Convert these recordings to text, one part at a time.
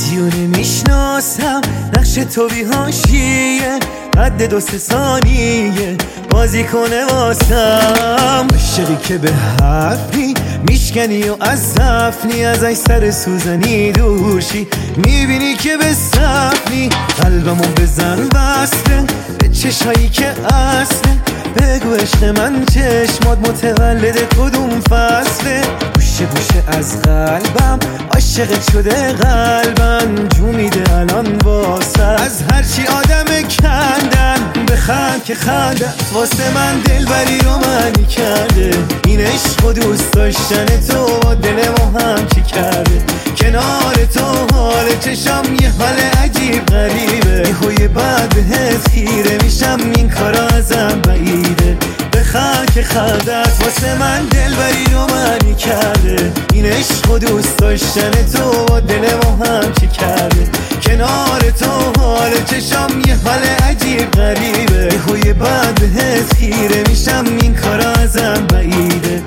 یه نمیشناسم نقش تو بی حاشیه، قد 2-3 ثانیه بازی کنه واسم. عشقی که به حرفی میشکنی و از زفنی، ازش سر سوزنی دوشی میبینی که به صفنی. قلبمو بزن وصله به چشایی که اصله، بگو عشق من چشمات متولد کدوم فصله. گوشه گوشه از قلبم عاشقت شده قلبم، جو میده الان واسه از هرچی آدم کندن. بخند که خندت واسه من دلبری رو معنی کرده، این عشق و دوست داشتن تو دل ما هم چی کرده. کنار تو حال چشم یه حال عجیب غریبه، یه بعد بهت خیره میشم این کارا ازم بعیده. بخند که خندت واسه من دلبری رو معنی کرده، این عشق و دوست داشتن تو دل ما هم چی کرده. کنار تو حال چشم یه حال عجیب غریبه، یه بعد بهت خیره میشم این کارا ازم بعیده.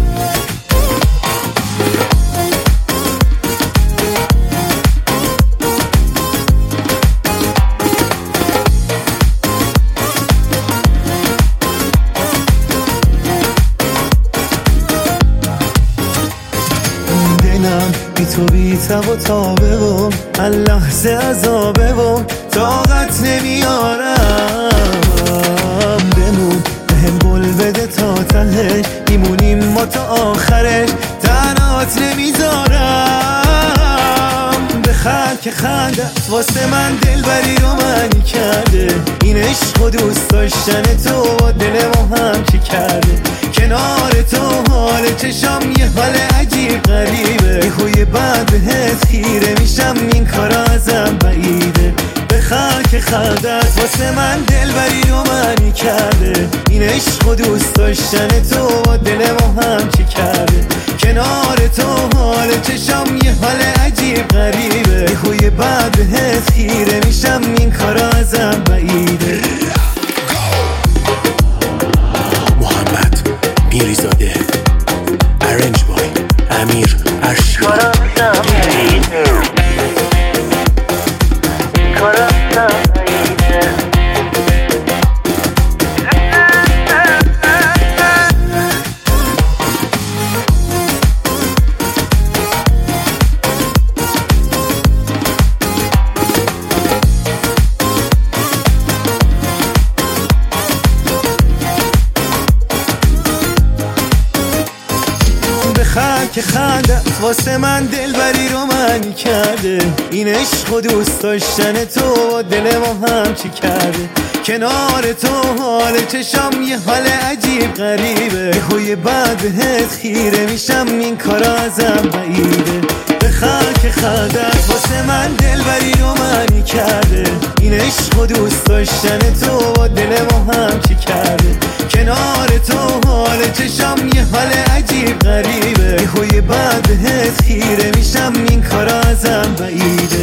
بی تو بی تب و تابه و اللحظه عذابه و طاقت نمیارم. بمون بهم گل بده تا تهش، میمونیم ما تا آخرش، تنهات نمیذارم. بخند که خندت واسه من دلبری رو معنی کرده، این عشق و دوست داشتن تو دل ما هم چی کرده. کنار تو حال چشم یه حال عجیب غریبه، یه بعد بهت خیره میشم این کارا ازم بعیده. بخند که خندت واسه من دلبری رو معنی کرده، این عشق و دوست داشتن تو دل ما هم چی کرده. کنار تو حال چشم یه حال عجیب غریبه، یه بعد بهت خیره میشم این کارا ازم بعیده. محمد میریزاده، ارنج بای امیر ارشی. بخند که خندت واسه من دلبری رو معنی کرده، این عشق و دوست داشتن تو دل ما هم چی کرده. کنار تو حال چشم یه حال عجیب غریبه، یه بعد بهت خیره میشم این کارا ازم بعیده. بخند که خندت واسه من دلبری رو معنی کرده، این عشق و دوست داشتن تو دل ما هم چی کرده. کنار تو حال چشم یه حال عجیب غریبه، یه بعد بهت خیره میشم این کارا ازم بعیده.